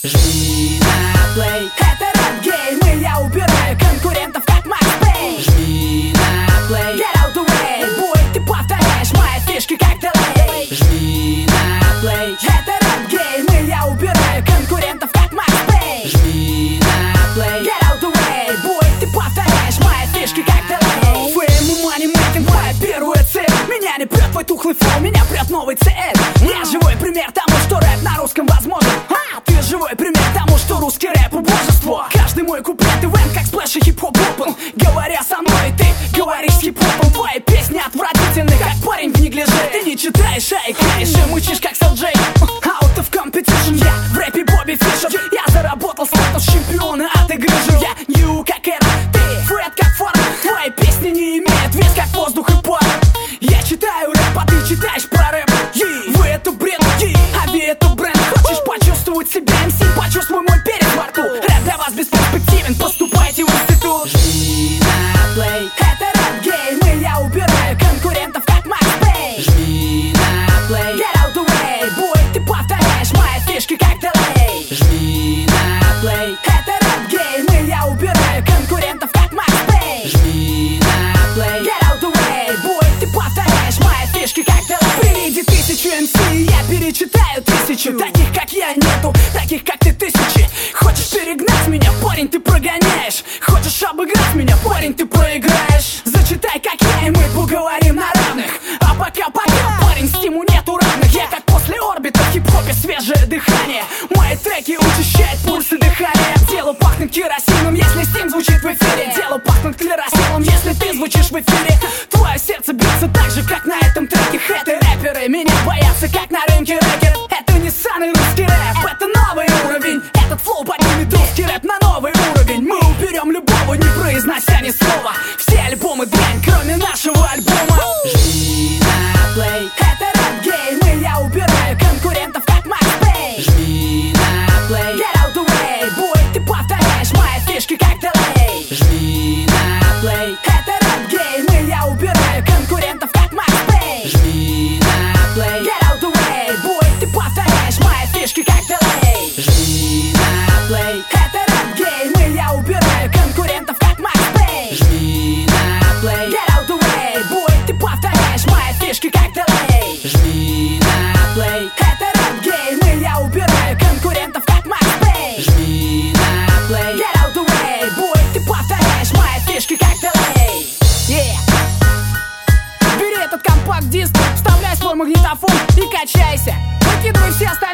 Жми на плей. Это рэп-гейм, и я убираю конкурентов, как Макс Пейн. Жми на плей. Get out the way, бой, ты повторяешь мои фишки, как делей. Жми на плей. Это рэп-гейм, и я убираю конкурентов, как Макс Пейн. Жми на плей. Get out the way, бой, ты повторяешь мои фишки, как делей. Фейм и манимейкинг, моя первая цель. Меня не прет твой тухлый флоу, меня прет новый CL. Я живой пример тому, что рэп на русском возможен. Ты живой пример тому, что русский рэп божество. Каждый мой куплет ивент, как сплэш и хип-хоп опен. Говоря со мной, ты говоришь с хип-хопом. Твои песни отвратительны, как парень в неглиже. Ты не читаешь, а играешь и мучишь, как Селджей. Out of competition, я в рэпе Бобби Фишер. Я заработал статус чемпиона от игры же. Я нью, как Эра, ты Фред, как Форд. Твои песни не имеют вес, как воздух и пар. Я читаю рэп, а ты читаешь про рэп. Вы это бред, а вы это бренд. Хочешь почувствовать себя MC, почувствуй мой перед во рту. Рэп для вас бесперспективен, поступайте в институт. Жми на плей. Это рэп-гейм, и я убираю конкурентов, как Макс Пейн. Жми на плей. Get out the way, бой, ты повторяешь мои фишки, как делей. Жми на плей. Это рэп-гейм, и я убираю конкурентов, как Макс Пейн. Жми на плей. Get out the way, бой, ты повторяешь мои фишки, как делей. Впереди 1000 MC, я перечитаю 1000. Таких, как я, нету, таких, как ты, тысячи. Хочешь перегнать меня, парень, ты прогоняешь. Хочешь обыграть меня, парень, ты проиграешь. Зачитай, как я, и мы поговорим на равных. А пока, парень, стиму нету равных. Я как после орбита в хип-хопе, свежее дыхание. Мои треки учащают пульсы дыхания. Дело пахнет керосином, если стим звучит в эфире. Дело пахнет клеросилом, если ты звучишь в эфире. Твое сердце бьется так же, как на этом треке. Хэты рэперы меня боятся, как на рынке рэкер. Это не ссаный русский рэп, это новый уровень. Этот флоу поднимет русский рэп на новый уровень. Мы уберем любого, не произнося ни слова. Все альбомы дрянь, кроме нашего альбома. Жми на плей. Это рэп-гейм, и я убираю конкурентов, как Макс Пейн. Жми на плей. Get out the way, бой, ты повторяешь мои фишки, как делей. Жми на плей. Это рэп-гейм, и я убираю конкурентов, как Макс Пейн. Жми на плей. Get out the way, бой, ты повторяешь мои фишки, как делей. Жми на плей. Это рэп-гейм, и я убираю конкурентов, как Макс Пейн. Жми на плей. Get out the way, бой, ты повторяешь мои фишки, как делей. Жми на плей. Это рэп-гейм, и я убираю конкурентов, как Макс Пейн. Жми на плей. Get out the way, бой, ты повторяешь мои фишки, как делей. Бери этот компакт-диск, вставляй свой магнитофон и качайся. Выкидывай все остальные